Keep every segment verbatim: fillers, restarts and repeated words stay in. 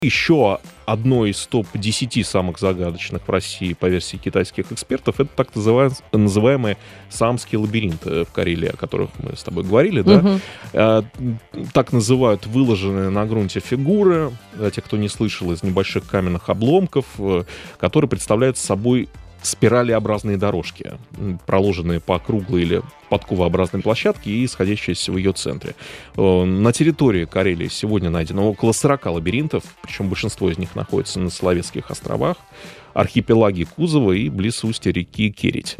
Еще одно из топ десяти самых загадочных в России по версии китайских экспертов — это так называемый, называемый Саамский лабиринт в Карелии, о которых мы с тобой говорили, да? Угу. Так называют выложенные на грунте фигуры, для тех, кто не слышал, из небольших каменных обломков, которые представляют собой спиралеобразные дорожки, проложенные по круглой или подковообразной площадке и сходящиеся в ее центре. На территории Карелии сегодня найдено около сорока лабиринтов, причем большинство из них находится на Соловецких островах, архипелаге Кузова и близ устья реки Кередь.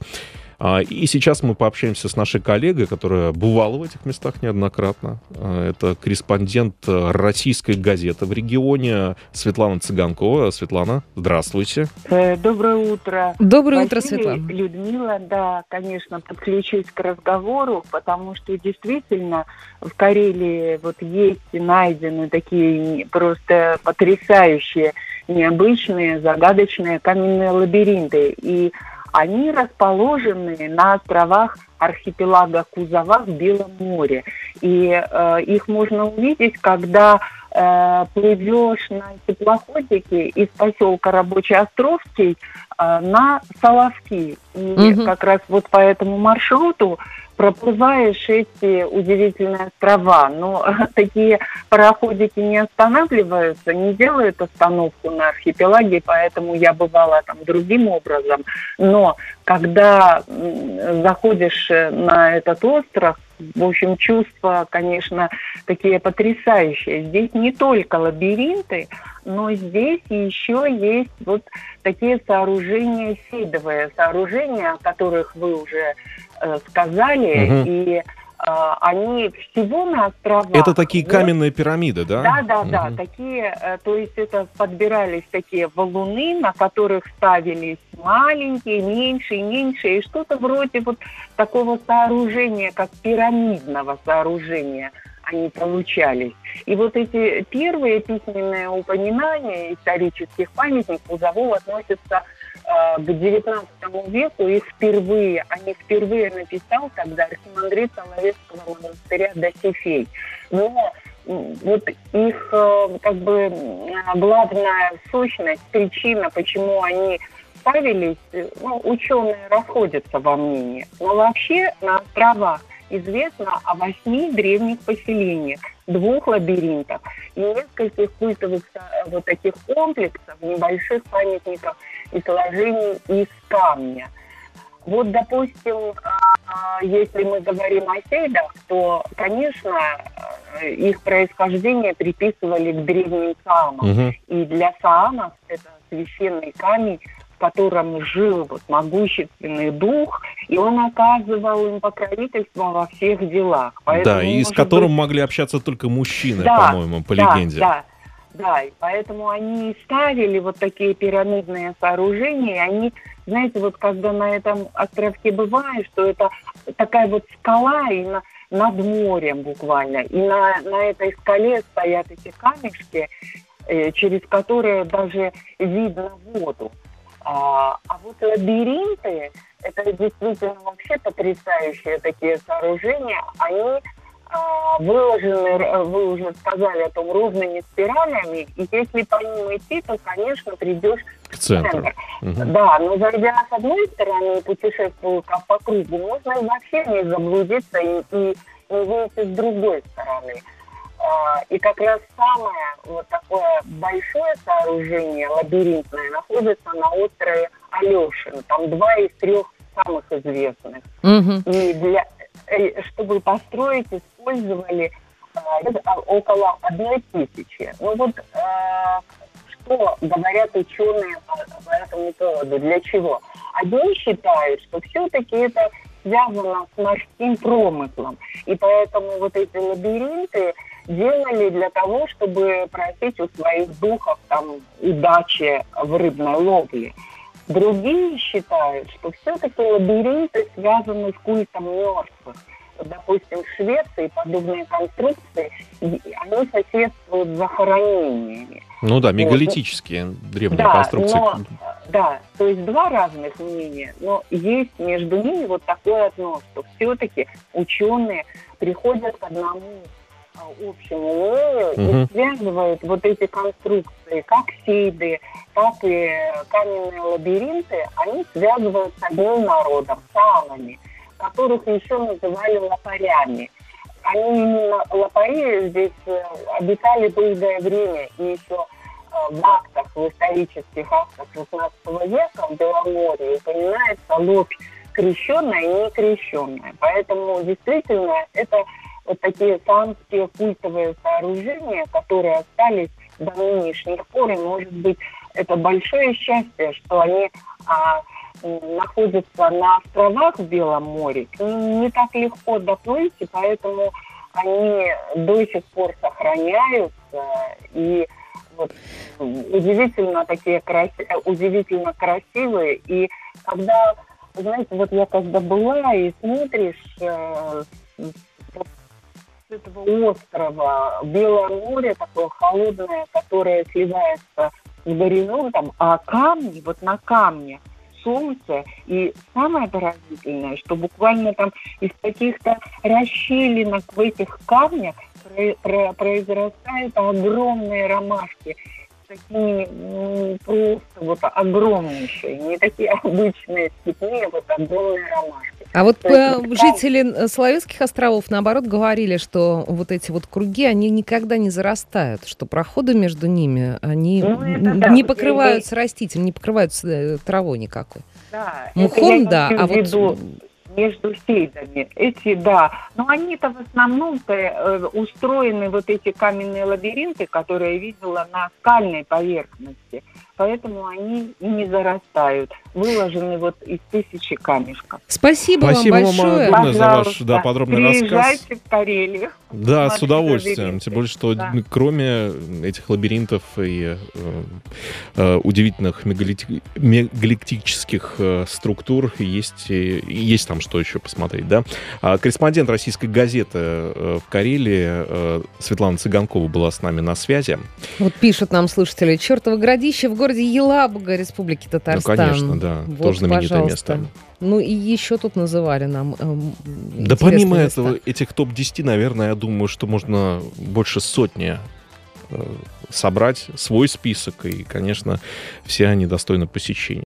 И сейчас мы пообщаемся с нашей коллегой, которая бывала в этих местах неоднократно. Это корреспондент российской газеты в регионе Светлана Цыганкова. Светлана, здравствуйте. Доброе утро. Доброе утро, Василий, Светлана. Людмила, да, конечно, подключусь к разговору, потому что действительно в Карелии вот есть найдены такие просто потрясающие, необычные, загадочные каменные лабиринты. И они расположены на островах архипелага Кузова в Белом море. И э, их можно увидеть, когда э, плывешь на теплоходике из поселка Рабочий-Островский э, на Соловки. И угу. как раз вот по этому маршруту проплываешь эти удивительные острова. Но такие пароходики не останавливаются, не делают остановку на архипелаге, поэтому я бывала там другим образом. Но когда заходишь на этот остров, в общем, чувства, конечно, такие потрясающие. Здесь не только лабиринты, но здесь еще есть вот такие сооружения сейдовые, сооружения, о которых вы уже э, сказали, угу. и э, они всего на островах. Это такие вот, каменные пирамиды, да? Да, да, угу. да, такие, э, то есть это подбирались такие валуны, на которых ставились маленькие, меньше и меньше, и что-то вроде вот такого сооружения, как пирамидного сооружения они получались. И вот эти первые письменные упоминания исторических памятников Кузову относятся э, к девятнадцатому веку, и впервые, они впервые написал тогда архимандрит Соловецкого монастыря Досифей. Но вот их э, как бы главная сущность, причина, почему они ставились, ну, ученые расходятся во мнении. Но вообще на островах известно о восьми древних поселениях, двух лабиринтах и нескольких культовых вот таких комплексов, небольших памятников и сложений из камня. Вот, допустим, если мы говорим о сейдах, то, конечно, их происхождение приписывали к древним саамам. Угу. И для саамов это священный камень, в котором жил вот могущественный дух, и он оказывал им покровительство во всех делах. Поэтому, да, и с которым быть... могли общаться только мужчины, да, по-моему, по да, легенде. Да, да, и поэтому они ставили вот такие пирамидные сооружения, и они, знаете, вот когда на этом островке бываешь, что это такая вот скала и на, над морем буквально, и на, на этой скале стоят эти камешки, э, через которые даже видно воду. А, а вот лабиринты, это действительно вообще потрясающие такие сооружения, они а, выложены, вы уже сказали о том, ровными спиралями, и если по ним идти, то, конечно, придешь к центру. Угу. Да, но зайдя с одной стороны и путешествуя по кругу, можно и вообще не заблудиться и, и не выйти с другой стороны. И как раз самое вот такое большое сооружение, лабиринтное, находится на острове Алешин. Там два из трех самых известных. Угу. И для, чтобы построить, использовали а, около одной тысячи. Ну вот а, что говорят ученые по, по этому поводу, для чего? Одни считают, что все-таки это связано с морским промыслом. И поэтому вот эти лабиринты делали для того, чтобы просить у своих духов там удачи в рыбной ловле. Другие считают, что все-таки лабиринты связаны с культом мертвых. Допустим, в Швеции подобные конструкции, они соседствуют с захоронениями. Ну да, мегалитические вот. Древние да, конструкции. Но, да, то есть два разных мнения, но есть между ними вот такой одно, что все-таки ученые приходят к одному общему мнению, Мгм. и связывают вот эти конструкции, как сейды, так и каменные лабиринты, они связывают с одним народом, саамами, которых еще называли лопарями. Они именно, лопари здесь э, обитали долгое время, и еще э, в актах, в исторических актах шестнадцатого века в Беломорье упоминается лопь крещенная и некрещенная. Поэтому действительно это вот такие саамские культовые сооружения, которые остались до нынешних пор, и, может быть, это большое счастье, что они а, м, находятся на островах в Белом море, к ним не так легко доплыть, и поэтому они до сих пор сохраняются, и вот, м, удивительно такие краси- удивительно красивые, и когда, знаете, вот я когда была и смотришь э, с этого острова, Белое море такое холодное, которое сливается с горизонтом, а камни, вот на камне солнце, и самое поразительное, что буквально там из каких-то расщелинок в этих камнях про- про- произрастают огромные ромашки, такие м, просто вот огромнейшие, не такие обычные степные, вот огромные ромашки. А вот То есть э, вот жители э, Соловецких островов, наоборот, говорили, что вот эти вот круги, они никогда не зарастают, что проходы между ними, они Ну, это н- да, не вот покрываются растительным, не покрываются э, травой никакой. Да, Мухом, это я да, имею а в вот виду между сейдами. Эти, да. Но они-то в основном-то э, устроены, вот эти каменные лабиринты, которые я видела на скальной поверхности. Поэтому они и не зарастают. Выложены вот из тысячи камешков. спасибо, Спасибо вам вам большое. огромное за ваш, Пожалуйста, да, подробный рассказ. приезжайте в Карелию. Да, с Смотрите удовольствием. лабиринты. Тем более, что Да. м, кроме этих лабиринтов и э, э, удивительных мегалити- мегаликтических э, структур, есть, и- и есть там что еще посмотреть, да? А корреспондент российской газеты э, в Карелии э, Светлана Цыганкова была с нами на связи. Вот пишут нам слушатели, чертово городище в городе Елабуга, Республики Татарстан. Ну, конечно, да, Вот, тоже знаменитое пожалуйста. место. Ну и еще тут называли нам эм, Да интересные помимо места. этого, этих топ десять, наверное, я думаю, что можно больше сотни э, собрать, свой список, и, конечно, все они достойны посещения.